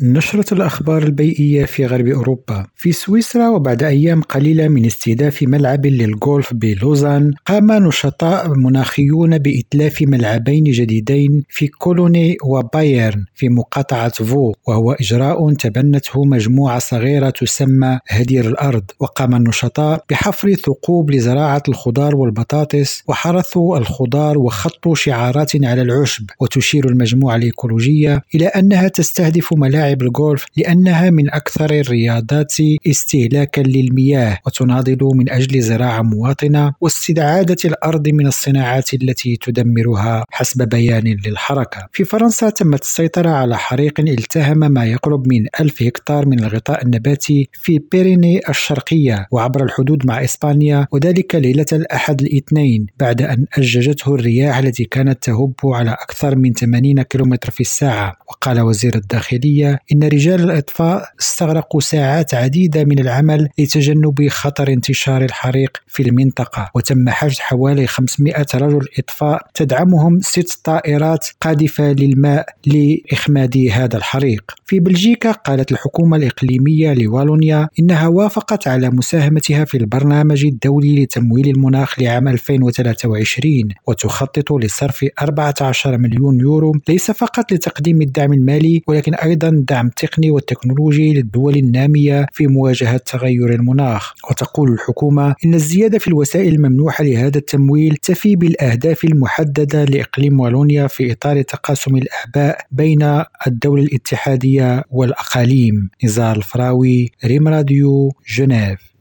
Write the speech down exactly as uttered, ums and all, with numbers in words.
نشرة الأخبار البيئية في غرب أوروبا. في سويسرا وبعد أيام قليلة من استهداف ملعب للغولف بلوزان، قام نشطاء مناخيون بإتلاف ملعبين جديدين في كولوني وبايرن في مقاطعة فو، وهو إجراء تبنته مجموعة صغيرة تسمى هدير الأرض. وقام النشطاء بحفر ثقوب لزراعة الخضار والبطاطس، وحرثوا الخضار وخطوا شعارات على العشب. وتشير المجموعة الإيكولوجية إلى أنها تستهدف ملاعب الغولف لأنها من أكثر الرياضات استهلاكا للمياه، وتناضل من أجل زراعة مواطنة واستعادة الأرض من الصناعات التي تدمرها، حسب بيان للحركة. في فرنسا تمت السيطرة على حريق التهم ما يقرب من ألف هكتار من الغطاء النباتي في بيريني الشرقية وعبر الحدود مع إسبانيا، وذلك ليلة الأحد الاثنين، بعد أن أججته الرياح التي كانت تهب على أكثر من ثمانين كيلومتر في الساعة. وقال وزير الداخلية إن رجال الإطفاء استغرقوا ساعات عديدة من العمل لتجنب خطر انتشار الحريق في المنطقة، وتم حشد حوالي خمسمائة رجل إطفاء تدعمهم ست طائرات قاذفة للماء لإخماد هذا الحريق. في بلجيكا قالت الحكومة الإقليمية لوالونيا إنها وافقت على مساهمتها في البرنامج الدولي لتمويل المناخ لعام ألفين وثلاثة وعشرين، وتخطط لصرف أربعة عشر مليون يورو ليس فقط لتقديم الدعم المالي ولكن أيضا دعم تقني والتكنولوجي للدول النامية في مواجهة تغير المناخ. وتقول الحكومة إن الزيادة في الوسائل الممنوحة لهذا التمويل تفي بالأهداف المحددة لإقليم والونيا في إطار تقاسم الأعباء بين الدولة الاتحادية والأقاليم. نزار الفراوي، ريم راديو، جنيف.